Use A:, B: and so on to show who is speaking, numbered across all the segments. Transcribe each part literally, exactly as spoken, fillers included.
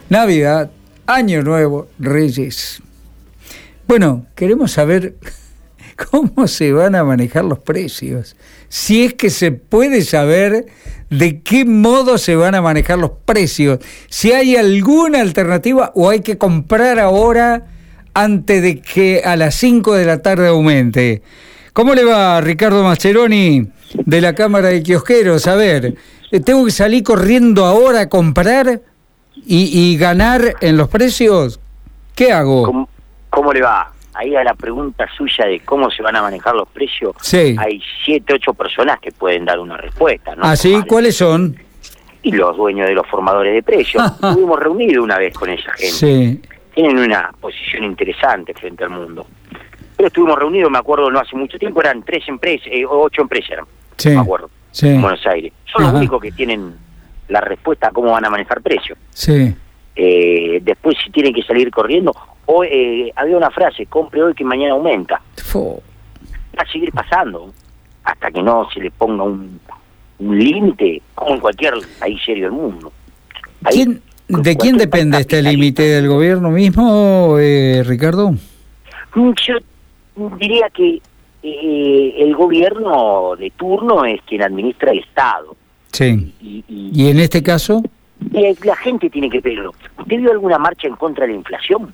A: Navidad, Año Nuevo, Reyes. Bueno, queremos saber cómo se van a manejar los precios. Si es que se puede saber de qué modo se van a manejar los precios. Si hay alguna alternativa o hay que comprar ahora antes de que a las cinco de la tarde aumente. ¿Cómo le va, Ricardo Mascheroni, de la Cámara de Kiosqueros? A ver, ¿tengo que salir corriendo ahora a comprar y, y ganar en los precios? ¿Qué hago?
B: ¿Cómo, cómo le va? Ahí a la pregunta suya de cómo se van a manejar los precios,
A: sí.
B: Hay siete, ocho personas que pueden dar una respuesta, ¿no?
A: ¿Ah, sí? ¿Cuáles son?
B: Y los dueños de los formadores de precios. Estuvimos reunidos una vez con esa gente.
A: Sí.
B: Tienen una posición interesante frente al mundo. Pero estuvimos reunidos, me acuerdo, no hace mucho tiempo, eran tres empresas, eh, ocho empresas eran,
A: sí.
B: me acuerdo,
A: sí.
B: en Buenos Aires. Son
A: Ajá.
B: los únicos que tienen la respuesta a cómo van a manejar precios.
A: Sí.
B: Eh, después, si tienen que salir corriendo, hoy eh, había una frase, compre hoy que mañana aumenta.
A: Fo.
B: Va a seguir pasando hasta que no se le ponga un, un límite, como en cualquier país serio del mundo. Ahí,
A: ¿Quién, ¿De quién depende este límite? ¿Del gobierno mismo, eh, Ricardo?
B: Yo diría que eh, el gobierno de turno es quien administra el Estado.
A: Sí.
B: Y, y,
A: ¿Y en este caso?
B: y la gente tiene que verlo. ¿Usted vio alguna marcha en contra de la inflación?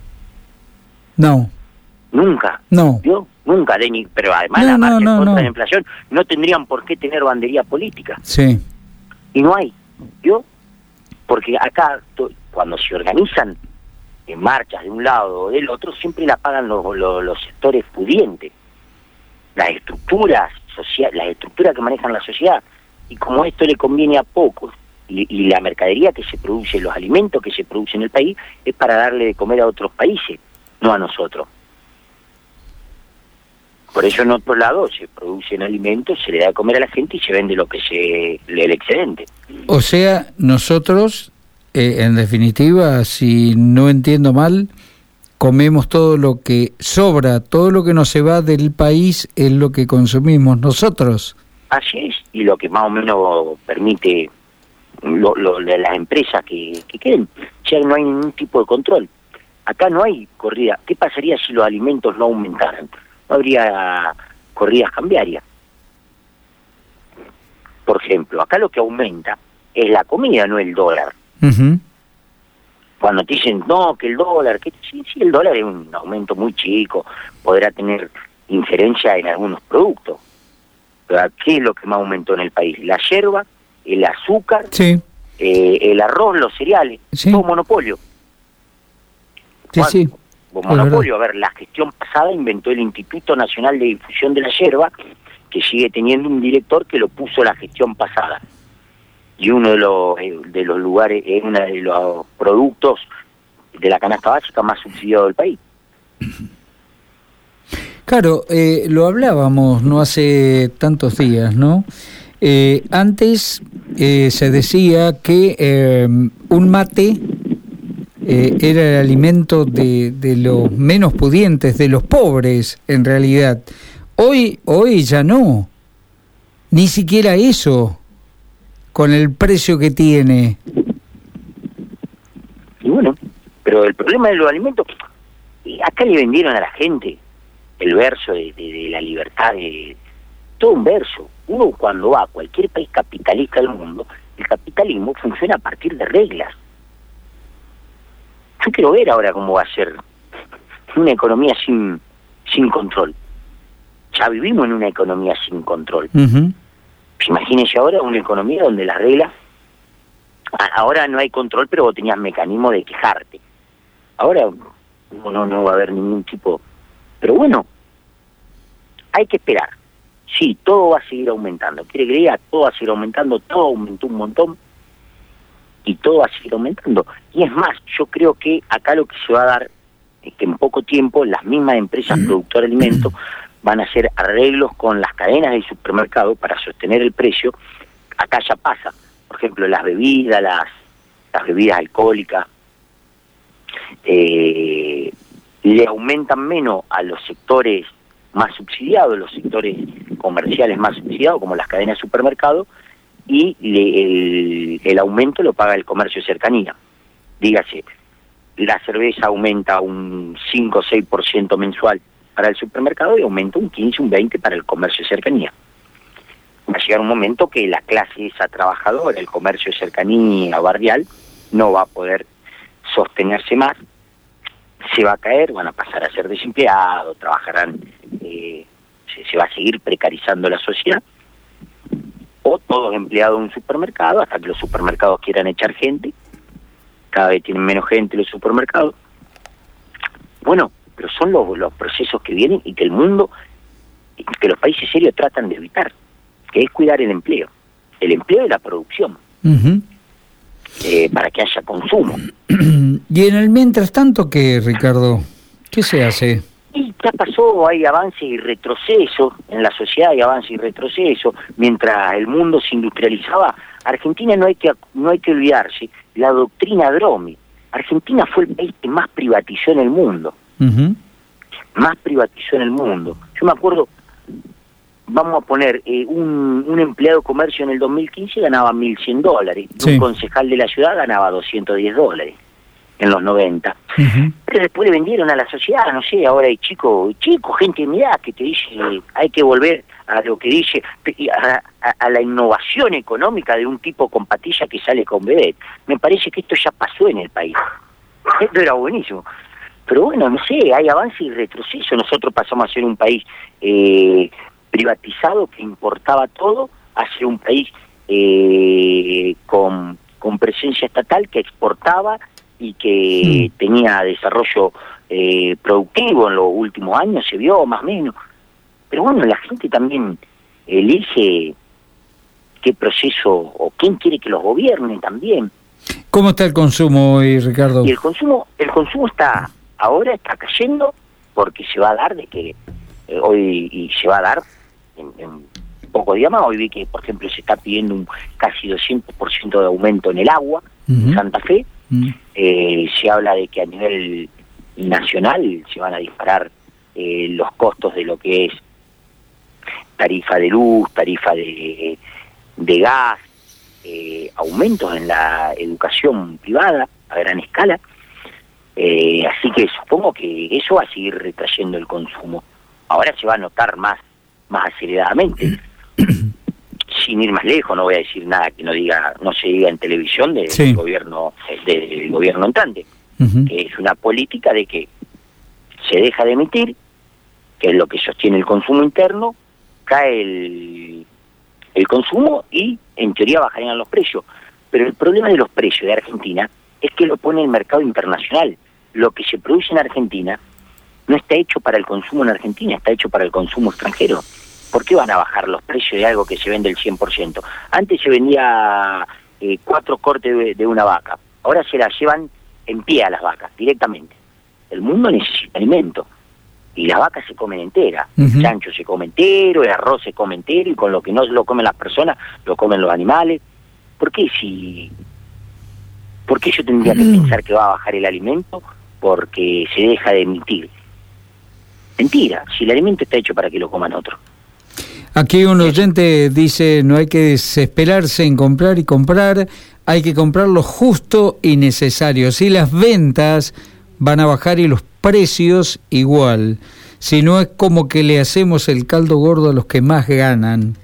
A: No.
B: Nunca.
A: No.
B: ¿Vio? Nunca, Denis. Pero además
A: No,
B: la marcha
A: no, no,
B: en contra
A: no.
B: de la inflación no tendrían por qué tener bandería política.
A: Sí.
B: Y no hay. ¿Vio? Porque acá, to- cuando se organizan en marchas de un lado o del otro, siempre la pagan los, los, los sectores pudientes. Las estructuras sociales, las estructuras que manejan la sociedad. Y como esto le conviene a pocos, y, y la mercadería que se produce, los alimentos que se producen en el país, es para darle de comer a otros países, no a nosotros. Por eso en otro lado se producen alimentos, se le da de comer a la gente y se vende lo que se le el excedente.
A: O sea, nosotros, eh, en definitiva, si no entiendo mal, comemos todo lo que sobra, todo lo que nos se va del país es lo que consumimos nosotros.
B: Así es, y lo que más o menos permite lo, lo, las empresas que, que queden, ya no hay ningún tipo de control. Acá no hay corrida. ¿Qué pasaría si los alimentos no aumentaran? No habría corridas cambiarias. Por ejemplo, acá lo que aumenta es la comida, no el dólar.
A: Uh-huh.
B: Cuando te dicen, no, que el dólar, que sí, sí, el dólar es un aumento muy chico, podrá tener injerencia en algunos productos. Pero ¿qué es lo que más aumentó en el país? La yerba, el azúcar,
A: Sí.
B: eh, el arroz, los cereales,
A: Sí.
B: todo monopolio.
A: Sí, sí.
B: Pues
A: Es
B: monopolio, a ver, la gestión pasada inventó el Instituto Nacional de Difusión de la Yerba, que sigue teniendo un director que lo puso la gestión pasada. Y uno de los eh, de los lugares, es uno de los productos de la canasta básica más subsidiado del país.
A: Claro, eh, lo hablábamos no hace tantos días, ¿no? Eh, antes eh, se decía que eh, un mate eh, era el alimento de, de los menos pudientes, de los pobres, en realidad. Hoy, hoy ya no. Ni siquiera eso, con el precio que tiene.
B: Y bueno, pero el problema de los alimentos, eh, acá le vendieron a la gente el verso de, de, de la libertad, de todo un verso. Uno cuando va a cualquier país capitalista del mundo, el capitalismo funciona a partir de reglas. Yo quiero ver ahora cómo va a ser una economía sin sin control. Ya vivimos en una economía sin control.
A: Uh-huh.
B: Imagínense ahora una economía donde las reglas, ahora no hay control, pero vos tenías mecanismo de quejarte. Ahora no, no va a haber ningún tipo. Pero bueno, hay que esperar. Sí, todo va a seguir aumentando. ¿Quiere que diga? Todo va a seguir aumentando, todo aumentó un montón y todo va a seguir aumentando. Y es más, yo creo que acá lo que se va a dar es que en poco tiempo las mismas empresas productoras de alimentos van a hacer arreglos con las cadenas de supermercado para sostener el precio. Acá ya pasa, por ejemplo, las bebidas, las, las bebidas alcohólicas, eh, le aumentan menos a los sectores más subsidiados, los sectores comerciales más subsidiados, como las cadenas de supermercado, y le, el, el aumento lo paga el comercio de cercanía. dígase, la cerveza aumenta un cinco o seis por ciento mensual para el supermercado y aumenta un quince, un veinte para el comercio de cercanía. Va a llegar un momento que la clase esa trabajadora, el comercio de cercanía barrial, no va a poder sostenerse más, se va a caer, van a pasar a ser desempleados, trabajarán, eh, se, se va a seguir precarizando la sociedad, o todos empleados en un supermercado, hasta que los supermercados quieran echar gente, cada vez tienen menos gente los supermercados. Bueno, pero son los, los procesos que vienen y que el mundo, que los países serios tratan de evitar, que es cuidar el empleo, el empleo y la producción, uh-huh. eh, para que haya consumo.
A: Y en el mientras tanto, ¿qué, Ricardo? ¿Qué se hace?
B: Y ya pasó, hay avance y retroceso, en la sociedad hay avance y retroceso, mientras el mundo se industrializaba, Argentina no hay que no hay que olvidarse, la doctrina Dromi, Argentina fue el país que más privatizó en el mundo, uh-huh. más privatizó en el mundo. Yo me acuerdo, vamos a poner, eh, un, un empleado de comercio en el dos mil quince ganaba mil cien dólares, sí. Un concejal de la ciudad ganaba doscientos diez dólares. En los noventa, uh-huh. Pero después le vendieron a la sociedad, no sé, ahora hay chicos, chicos, gente de mi edad que te dice hay que volver a lo que dice, a, a, a la innovación económica de un tipo con patilla que sale con bebé. Me parece que esto ya pasó en el país. Esto era buenísimo. Pero bueno, no sé, hay avance y retroceso. Nosotros pasamos a ser un país eh, privatizado que importaba todo, a ser un país eh, con, con presencia estatal que exportaba y que sí. tenía desarrollo eh, productivo en los últimos años, se vio más o menos. Pero bueno, la gente también elige qué proceso o quién quiere que los gobierne también.
A: ¿Cómo está el consumo hoy, Ricardo?
B: Y el consumo, el consumo está, ahora está cayendo porque se va a dar de que eh, hoy, y se va a dar en, en pocos días más. Hoy vi que, por ejemplo, se está pidiendo un casi doscientos por ciento de aumento en el agua, uh-huh. en Santa Fe. Eh, se habla de que a nivel nacional se van a disparar eh, los costos de lo que es tarifa de luz, tarifa de, de gas, eh, aumentos en la educación privada a gran escala, eh, así que supongo que eso va a seguir retrayendo el consumo. Ahora se va a notar más, más aceleradamente. Sin ir más lejos, no voy a decir nada que no diga, no se diga en televisión del sí. gobierno, del gobierno entrante, uh-huh. que es una política de que se deja de emitir, que es lo que sostiene el consumo interno, cae el, el consumo y en teoría bajarían los precios. Pero el problema de los precios de Argentina es que lo pone el mercado internacional. Lo que se produce en Argentina no está hecho para el consumo en Argentina, está hecho para el consumo extranjero. ¿Por qué van a bajar los precios de algo que se vende el cien por ciento? Antes se vendía eh, cuatro cortes de, de una vaca, ahora se las llevan en pie a las vacas, directamente. El mundo necesita alimento, y las vacas se comen enteras, uh-huh. el chancho se come entero, el arroz se come entero, y con lo que no lo comen las personas, lo comen los animales. ¿Por qué si... ¿Por qué yo tendría que pensar que va a bajar el alimento? Porque se deja de emitir. Mentira, si el alimento está hecho para que lo coman otros.
A: Aquí un oyente dice, no hay que desesperarse en comprar y comprar, hay que comprar lo justo y necesario. Si las ventas van a bajar y los precios igual, si no es como que le hacemos el caldo gordo a los que más ganan.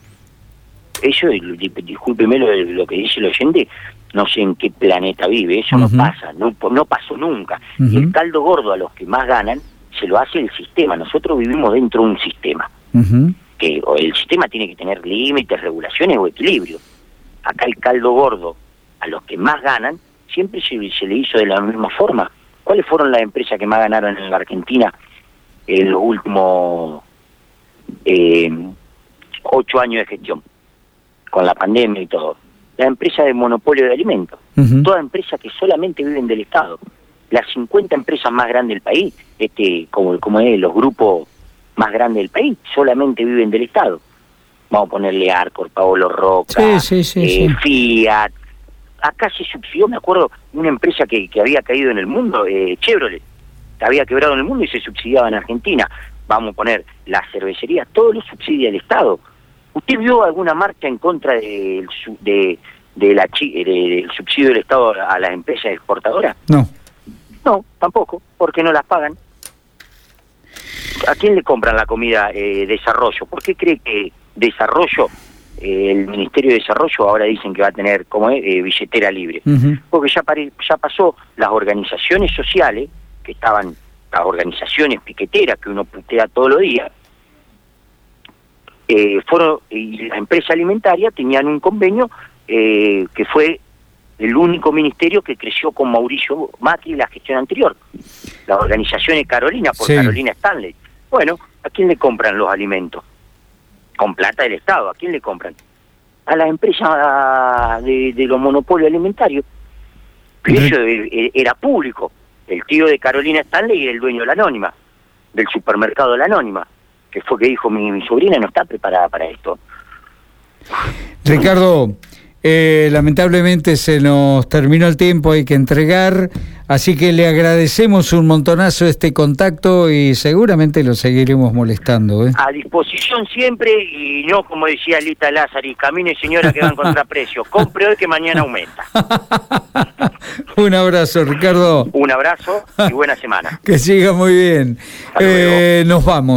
B: Eso, discúlpeme lo, lo que dice el oyente, no sé en qué planeta vive, eso uh-huh. no pasa, no, no pasó nunca. Uh-huh. Y el caldo gordo a los que más ganan se lo hace el sistema, nosotros vivimos dentro de un sistema. Uh-huh. que o el sistema tiene que tener límites, regulaciones o equilibrio. Acá el caldo gordo a los que más ganan siempre se, se le hizo de la misma forma. ¿Cuáles fueron las empresas que más ganaron en la Argentina en los últimos eh, ocho años de gestión, con la pandemia y todo? La empresa de monopolio de alimentos, uh-huh. todas empresas que solamente viven del Estado. Las cincuenta empresas más grandes del país, este como, como es los grupos más grande del país, solamente viven del Estado. Vamos a ponerle Arcor, Paolo Roca, sí, sí, sí, eh, sí. Fiat. Acá se subsidió, me acuerdo, una empresa que, que había caído en el mundo, eh, Chevrolet, que había quebrado en el mundo y se subsidiaba en Argentina. Vamos a poner las cervecerías, todo lo subsidia el Estado. ¿Usted vio alguna marcha en contra de, de, de la chi- de, del subsidio del Estado a las empresas exportadoras?
A: No.
B: No, tampoco, porque no las pagan. ¿A quién le compran la comida eh, desarrollo? ¿Por qué cree que desarrollo, eh, el Ministerio de Desarrollo ahora dicen que va a tener como es, eh, billetera libre?
A: Uh-huh.
B: Porque ya, pare, ya pasó las organizaciones sociales, que estaban, las organizaciones piqueteras que uno putea todos los días, eh, fueron, y la empresa alimentaria tenían un convenio eh, que fue el único ministerio que creció con Mauricio Macri en la gestión anterior. Las organizaciones Carolina, por
A: sí.
B: Carolina Stanley. Bueno, ¿a quién le compran los alimentos? Con plata del Estado, ¿a quién le compran? A las empresas de, de los monopolios alimentarios. Pero eso era público. El tío de Carolina Stanley era el dueño de la Anónima, del supermercado de la Anónima, que fue que dijo, mi, mi sobrina no está preparada para esto.
A: Ricardo, eh, lamentablemente se nos terminó el tiempo, hay que entregar, así que le agradecemos un montonazo este contacto y seguramente lo seguiremos molestando, ¿eh?
B: A disposición siempre, y no como decía Lita Lázari, camine señora que va en contraprecio, compre hoy que mañana aumenta.
A: Un abrazo, Ricardo.
B: Un abrazo y buena semana.
A: Que siga muy bien. Eh, nos vamos.